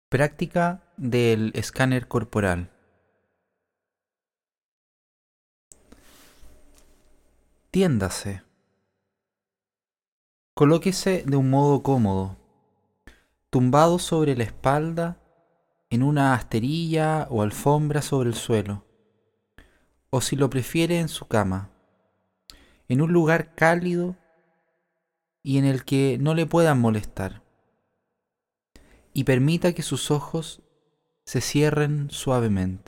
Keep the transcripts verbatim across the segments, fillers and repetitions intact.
Práctica del escáner corporal. Tiéndase. Colóquese de un modo cómodo, tumbado sobre la espalda, en una asterilla o alfombra sobre el suelo, o si lo prefiere en su cama, en un lugar cálido y en el que no le puedan molestar, y permita que sus ojos se cierren suavemente.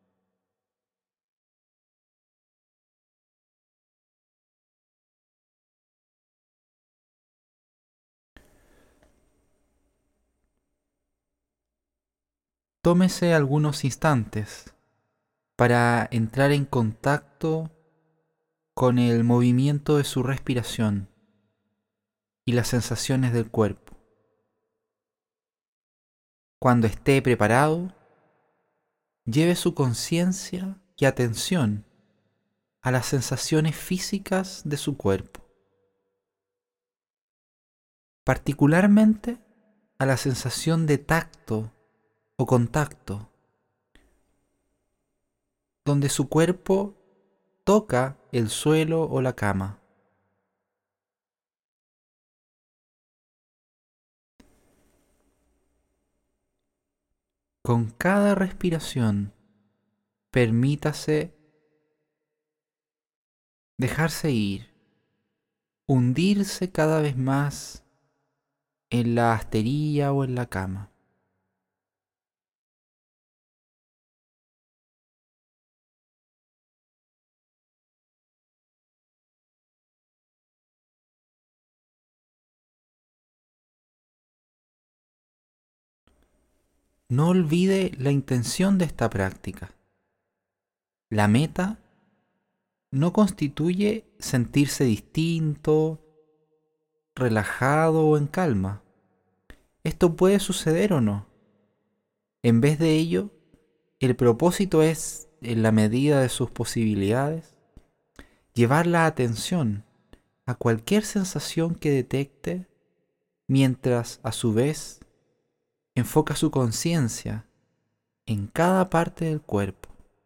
Tómese algunos instantes para entrar en contacto con el movimiento de su respiración y las sensaciones del cuerpo. Cuando esté preparado, lleve su conciencia y atención a las sensaciones físicas de su cuerpo, particularmente a la sensación de tacto o contacto, donde su cuerpo toca el suelo o la cama. Con cada respiración, permítase dejarse ir, hundirse cada vez más en la asterilla o en la cama. No olvide la intención de esta práctica. La meta no constituye sentirse distinto, relajado o en calma. Esto puede suceder o no. En vez de ello, el propósito es, en la medida de sus posibilidades, llevar la atención a cualquier sensación que detecte, mientras a su vez enfoca su conciencia en cada parte del cuerpo.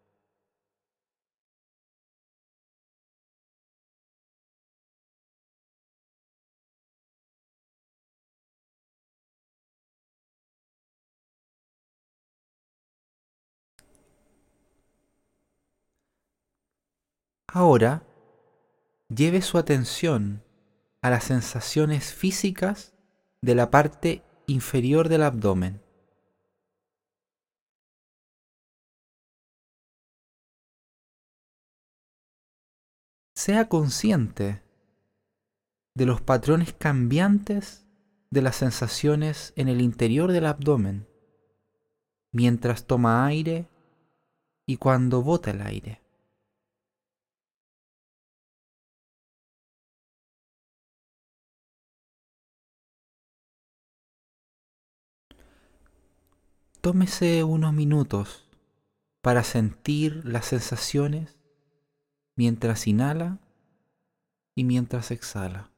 Ahora, lleve su atención a las sensaciones físicas de la parte inferior del abdomen. Sea consciente de los patrones cambiantes de las sensaciones en el interior del abdomen, mientras toma aire y cuando bota el aire. Tómese unos minutos para sentir las sensaciones mientras inhala y mientras exhala.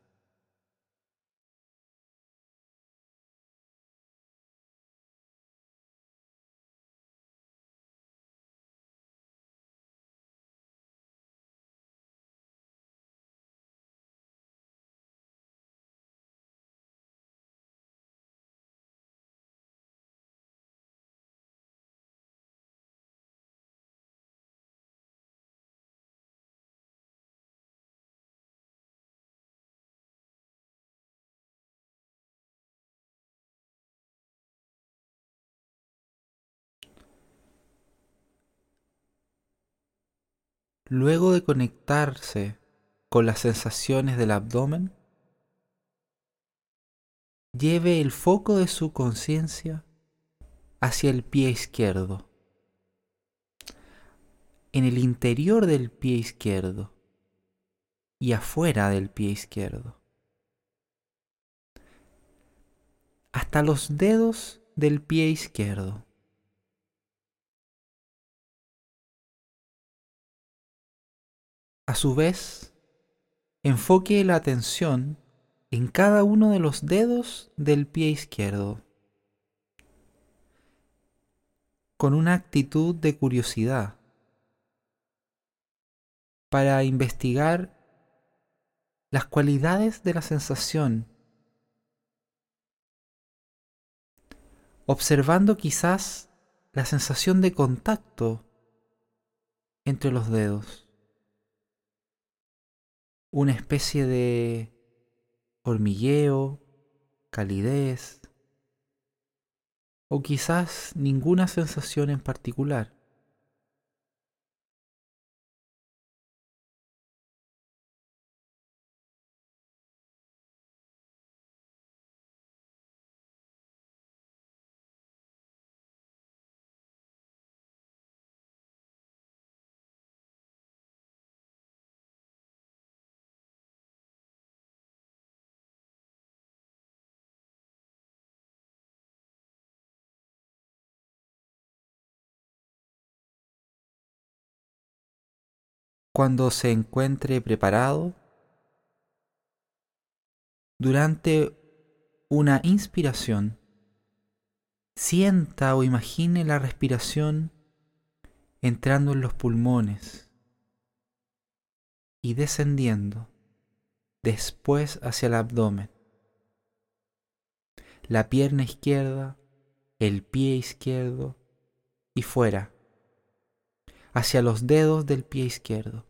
Luego de conectarse con las sensaciones del abdomen, lleve el foco de su conciencia hacia el pie izquierdo, en el interior del pie izquierdo y afuera del pie izquierdo, hasta los dedos del pie izquierdo. A su vez, enfoque la atención en cada uno de los dedos del pie izquierdo. con una actitud de curiosidad para investigar las cualidades de la sensación, observando quizás la sensación de contacto entre los dedos, una especie de hormigueo, calidez, o quizás ninguna sensación en particular. Cuando se encuentre preparado, durante una inspiración, sienta o imagine la respiración entrando en los pulmones y descendiendo después hacia el abdomen, la pierna izquierda, el pie izquierdo y fuera, hacia los dedos del pie izquierdo.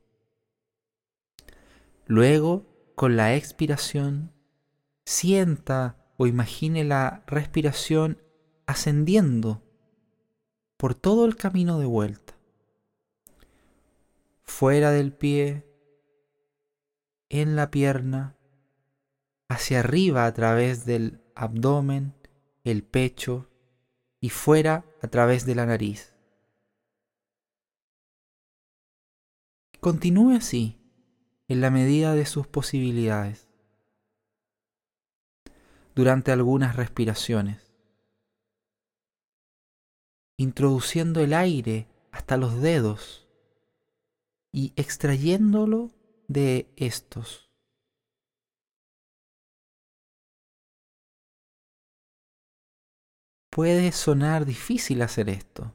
Luego, con la expiración, sienta o imagine la respiración ascendiendo por todo el camino de vuelta, fuera del pie, en la pierna, hacia arriba a través del abdomen, el pecho y fuera a través de la nariz. Continúe así en la medida de sus posibilidades durante algunas respiraciones, introduciendo el aire hasta los dedos y extrayéndolo de estos. Puede sonar difícil hacer esto.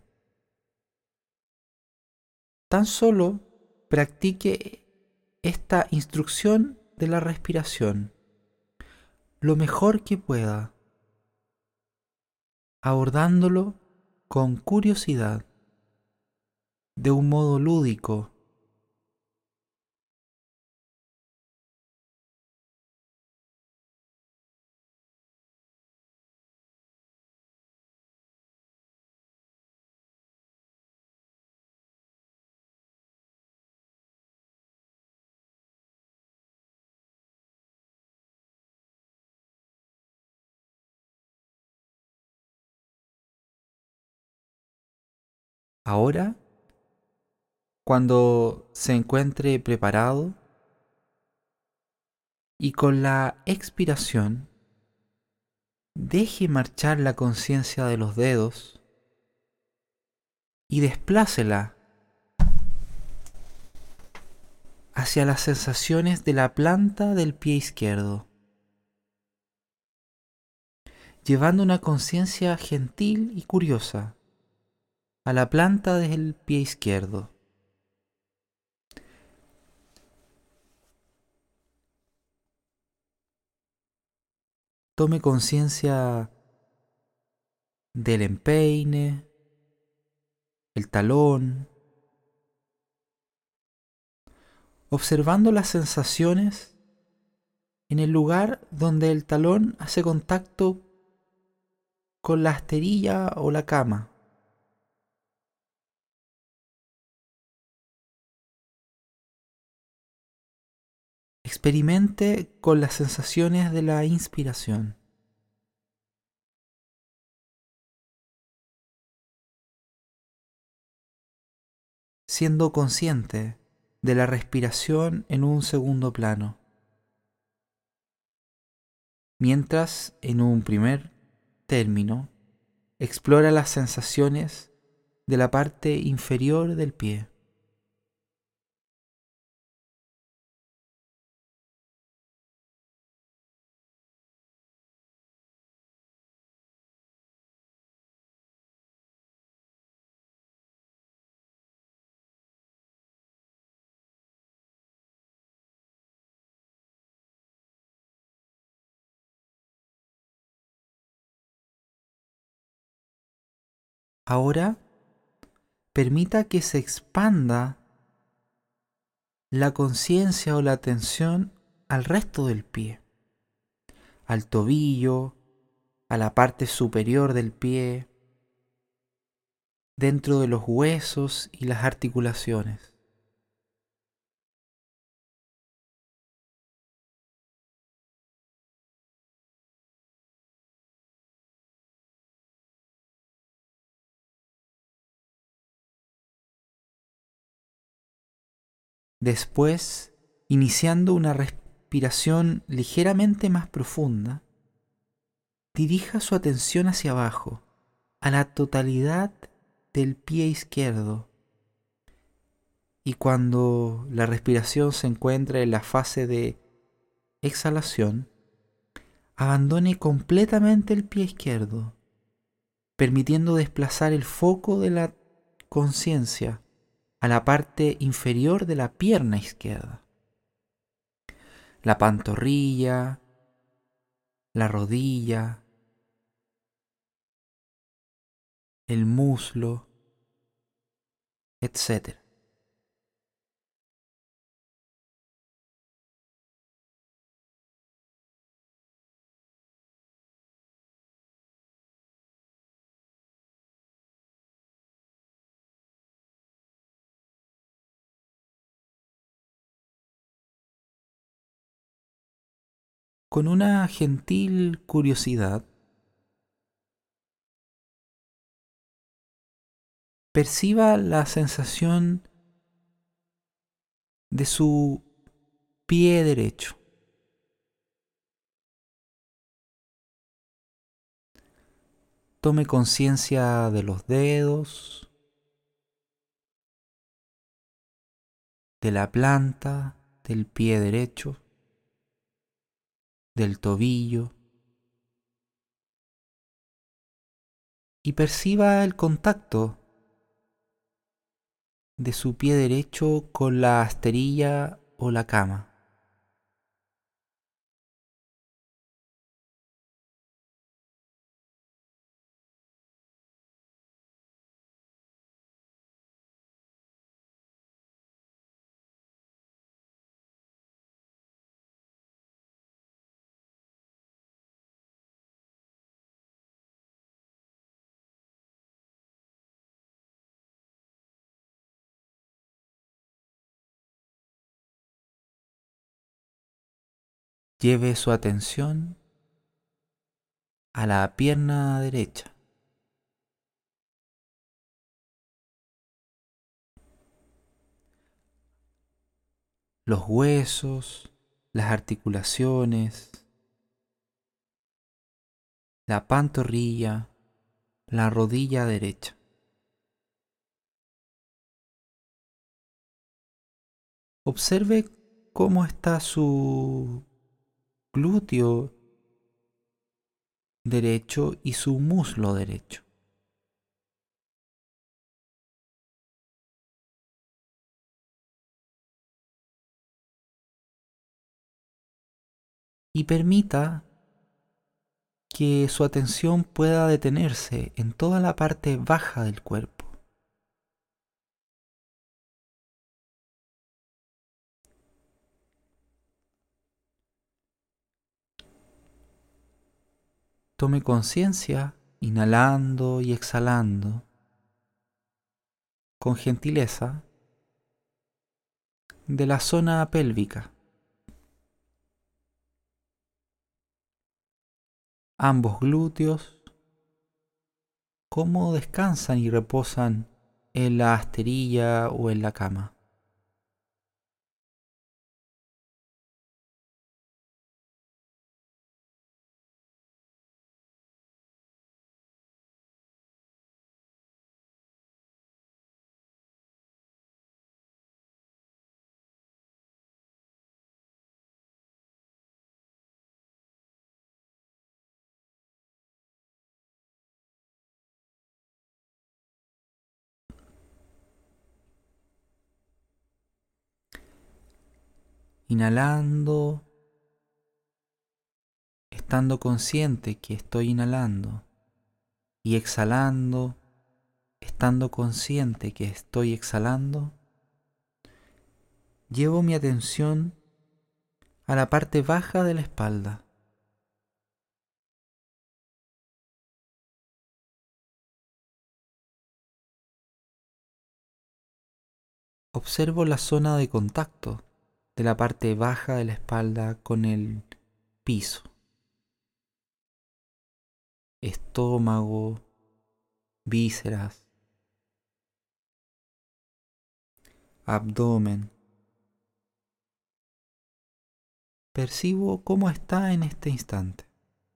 Tan solo practique esta instrucción de la respiración lo mejor que pueda, abordándolo con curiosidad, de un modo lúdico. Ahora, cuando se encuentre preparado y con la expiración, deje marchar la conciencia de los dedos y desplácela hacia las sensaciones de la planta del pie izquierdo, llevando una conciencia gentil y curiosa a la planta del pie izquierdo. Tome conciencia del empeine, el talón, observando las sensaciones en el lugar donde el talón hace contacto con la asterilla o la cama. Experimente con las sensaciones de la inspiración, siendo consciente de la respiración en un segundo plano, mientras en un primer término explora las sensaciones de la parte inferior del pie. Ahora permita que se expanda la conciencia o la atención al resto del pie, al tobillo, a la parte superior del pie, dentro de los huesos y las articulaciones. Después, iniciando una respiración ligeramente más profunda, dirija su atención hacia abajo, a la totalidad del pie izquierdo. Y cuando la respiración se encuentra en la fase de exhalación, abandone completamente el pie izquierdo, permitiendo desplazar el foco de la conciencia a la parte inferior de la pierna izquierda, la pantorrilla, la rodilla, el muslo, etcétera. Con una gentil curiosidad, perciba la sensación de su pie derecho. Tome conciencia de los dedos, de la planta del pie derecho, del tobillo, y perciba el contacto de su pie derecho con la asterilla o la cama. Lleve su atención a la pierna derecha. Los huesos, las articulaciones, la pantorrilla, la rodilla derecha. Observe cómo está su glúteo derecho y su muslo derecho. Y permita que su atención pueda detenerse en toda la parte baja del cuerpo. Tome conciencia, inhalando y exhalando, con gentileza, de la zona pélvica. Ambos glúteos, cómo descansan y reposan en la asterilla o en la cama. Inhalando, estando consciente que estoy inhalando, y exhalando, estando consciente que estoy exhalando, llevo mi atención a la parte baja de la espalda. Observo la zona de contacto de la parte baja de la espalda con el piso, estómago, vísceras, abdomen. Percibo cómo está en este instante.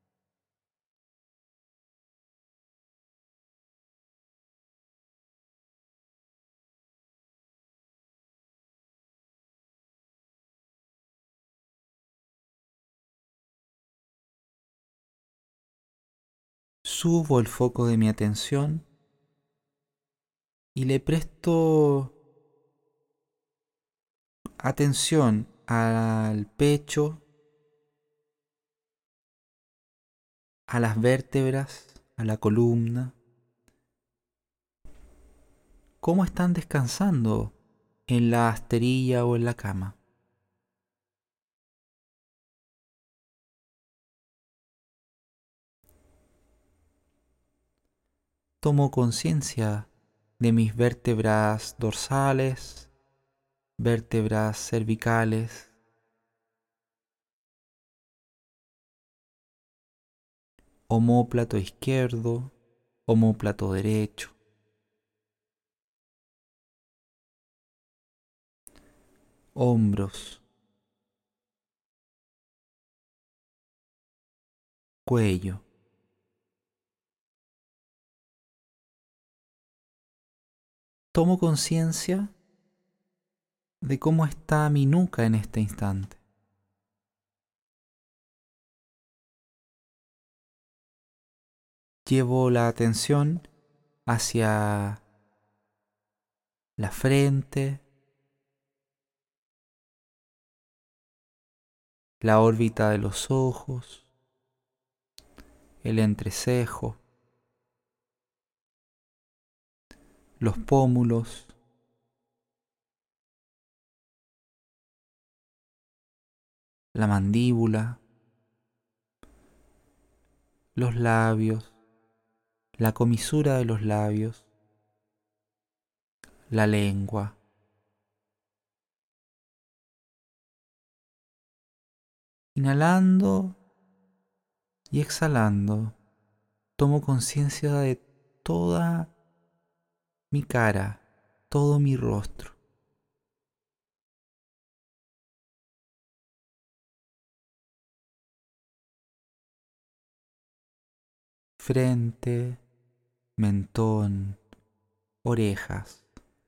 Subo el foco de mi atención y le presto atención al pecho, a las vértebras, a la columna. ¿Cómo están descansando en la esterilla o en la cama? Tomo conciencia de mis vértebras dorsales, vértebras cervicales, omóplato izquierdo, omóplato derecho, hombros, cuello. Tomo conciencia de cómo está mi nuca en este instante. Llevo la atención hacia la frente, la órbita de los ojos, el entrecejo, los pómulos, la mandíbula, los labios, la comisura de los labios, la lengua. Inhalando y exhalando, tomo conciencia de toda mi cara, todo mi rostro. Frente, mentón, orejas.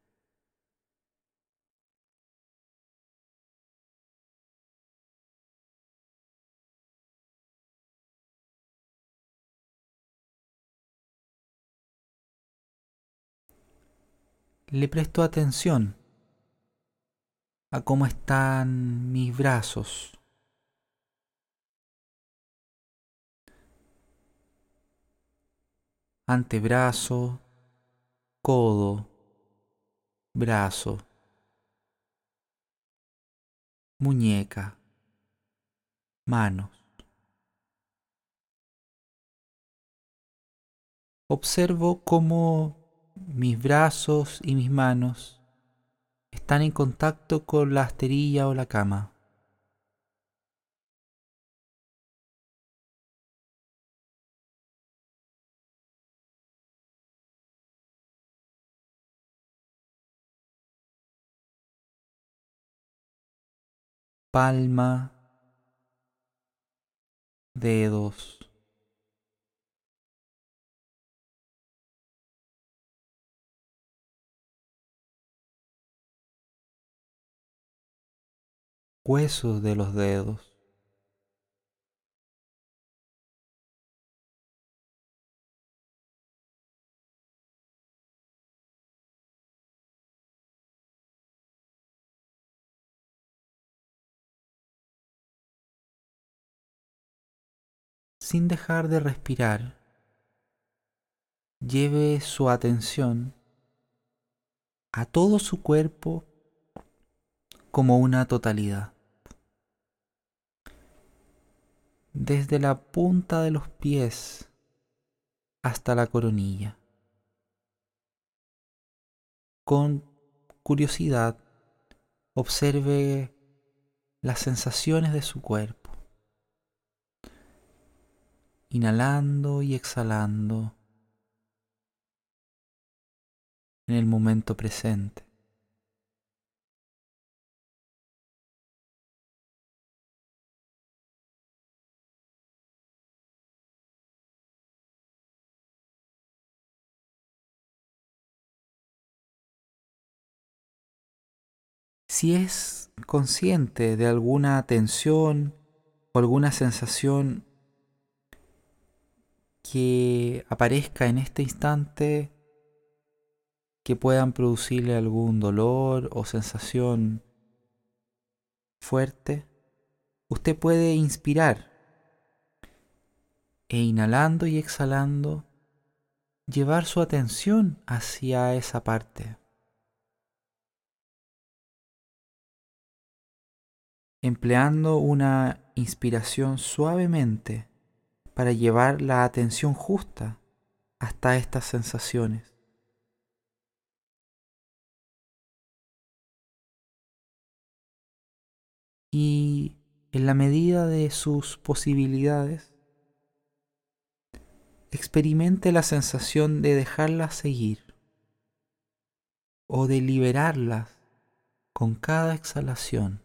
Le presto atención a cómo están mis brazos, antebrazo, codo, brazo, muñeca, manos. Observo cómo mis brazos y mis manos están en contacto con la esterilla o la cama. Palma, dedos, huesos de los dedos. Sin dejar de respirar, lleve su atención a todo su cuerpo como una totalidad, desde la punta de los pies hasta la coronilla. Con curiosidad, observe las sensaciones de su cuerpo, inhalando y exhalando en el momento presente. Si es consciente de alguna tensión o alguna sensación que aparezca en este instante que puedan producirle algún dolor o sensación fuerte, usted puede inspirar e inhalando y exhalando llevar su atención hacia esa parte, empleando una inspiración suavemente para llevar la atención justa hasta estas sensaciones. Y en la medida de sus posibilidades, experimente la sensación de dejarlas seguir o de liberarlas con cada exhalación.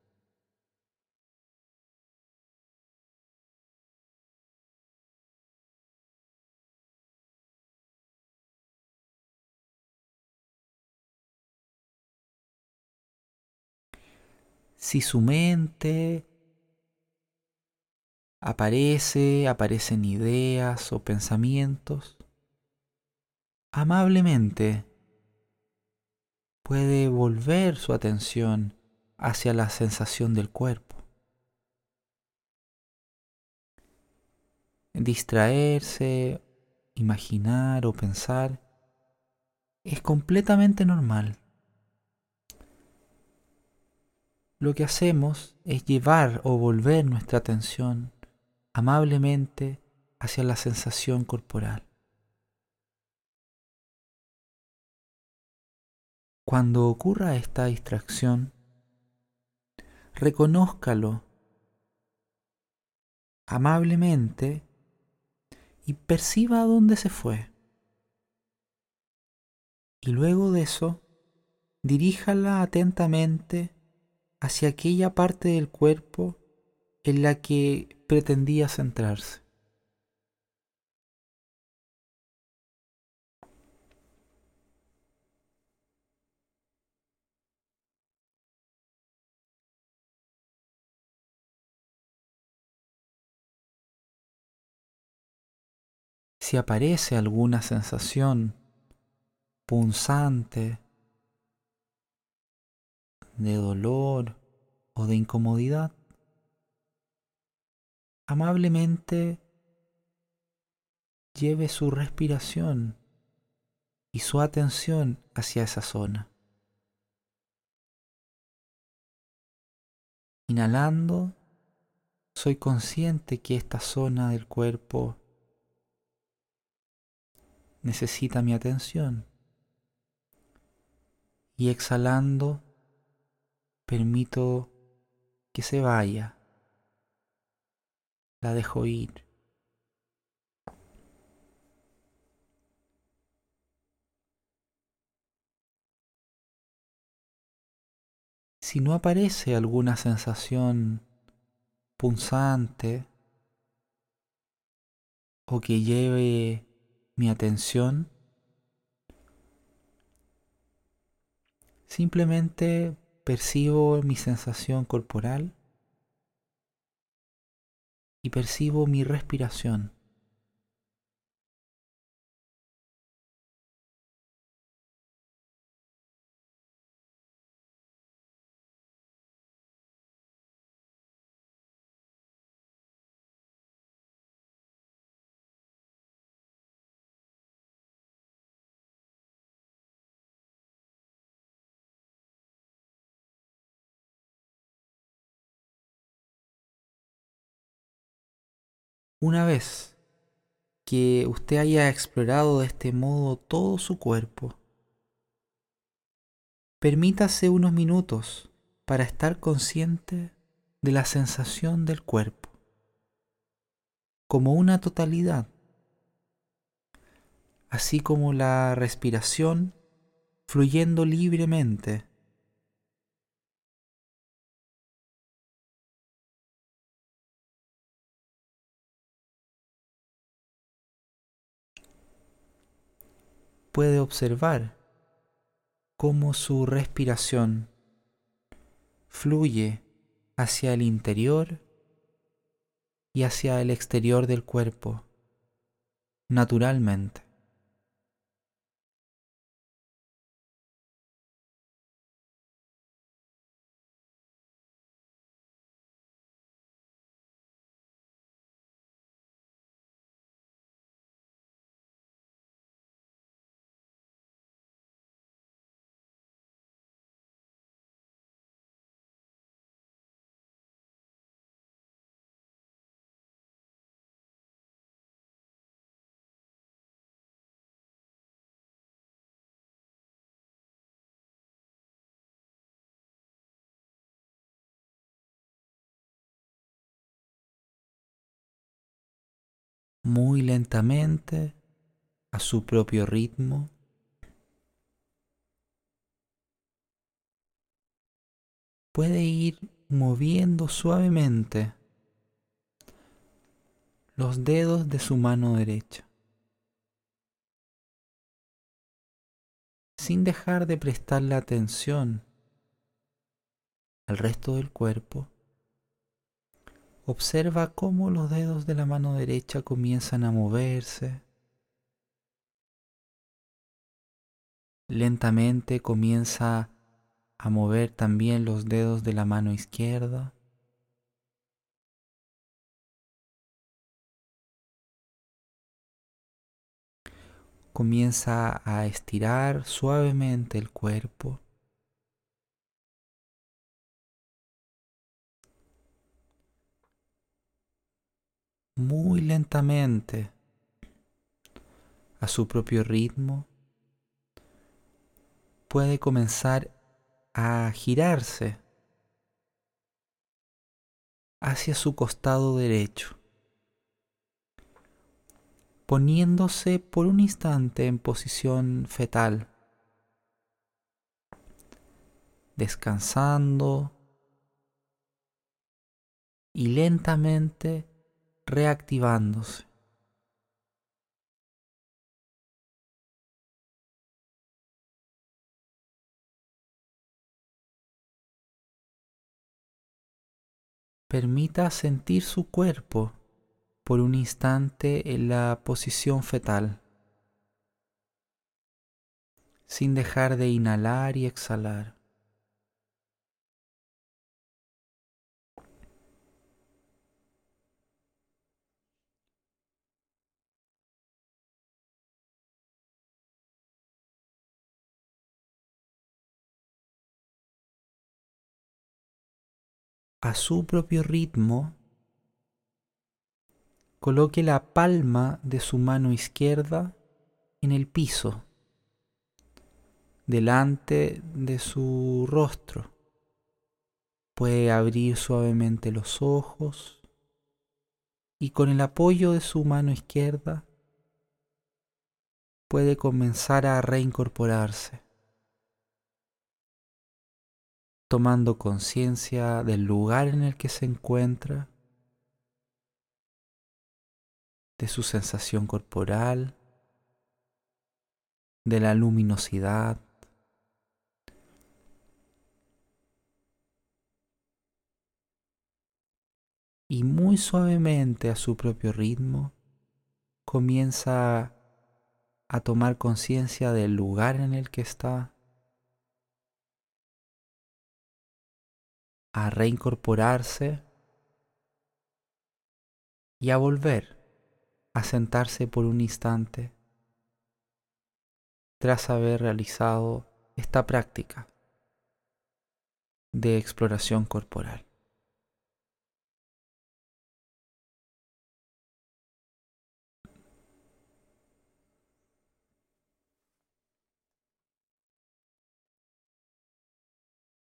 Si su mente aparece, aparecen ideas o pensamientos, amablemente puede volver su atención hacia la sensación del cuerpo. Distraerse, imaginar o pensar es completamente normal. Lo que hacemos es llevar o volver nuestra atención amablemente hacia la sensación corporal. Cuando ocurra esta distracción, reconózcalo amablemente y perciba a dónde se fue. Y luego de eso, diríjala atentamente hacia aquella parte del cuerpo en la que pretendía centrarse. Si aparece alguna sensación punzante de dolor o de incomodidad, amablemente lleve su respiración y su atención hacia esa zona. Inhalando, soy consciente que esta zona del cuerpo necesita mi atención. Y exhalando, permito que se vaya, la dejo ir. Si no aparece alguna sensación punzante o que lleve mi atención, simplemente percibo mi sensación corporal y percibo mi respiración. Una vez que usted haya explorado de este modo todo su cuerpo, permítase unos minutos para estar consciente de la sensación del cuerpo como una totalidad, así como la respiración fluyendo libremente. Puede observar cómo su respiración fluye hacia el interior y hacia el exterior del cuerpo, naturalmente. Muy lentamente, a su propio ritmo, puede ir moviendo suavemente los dedos de su mano derecha, sin dejar de prestarle atención al resto del cuerpo. Observa cómo los dedos de la mano derecha comienzan a moverse. Lentamente comienza a mover también los dedos de la mano izquierda. Comienza a estirar suavemente el cuerpo. Muy lentamente, a su propio ritmo, puede comenzar a girarse hacia su costado derecho, poniéndose por un instante en posición fetal, descansando y lentamente reactivándose. Permita sentir su cuerpo por un instante en la posición fetal, sin dejar de inhalar y exhalar. A su propio ritmo, coloque la palma de su mano izquierda en el piso, delante de su rostro. Puede abrir suavemente los ojos y con el apoyo de su mano izquierda puede comenzar a reincorporarse, tomando conciencia del lugar en el que se encuentra, de su sensación corporal, de la luminosidad. Y muy suavemente, a su propio ritmo, comienza a tomar conciencia del lugar en el que está, a reincorporarse y a volver a sentarse por un instante tras haber realizado esta práctica de exploración corporal.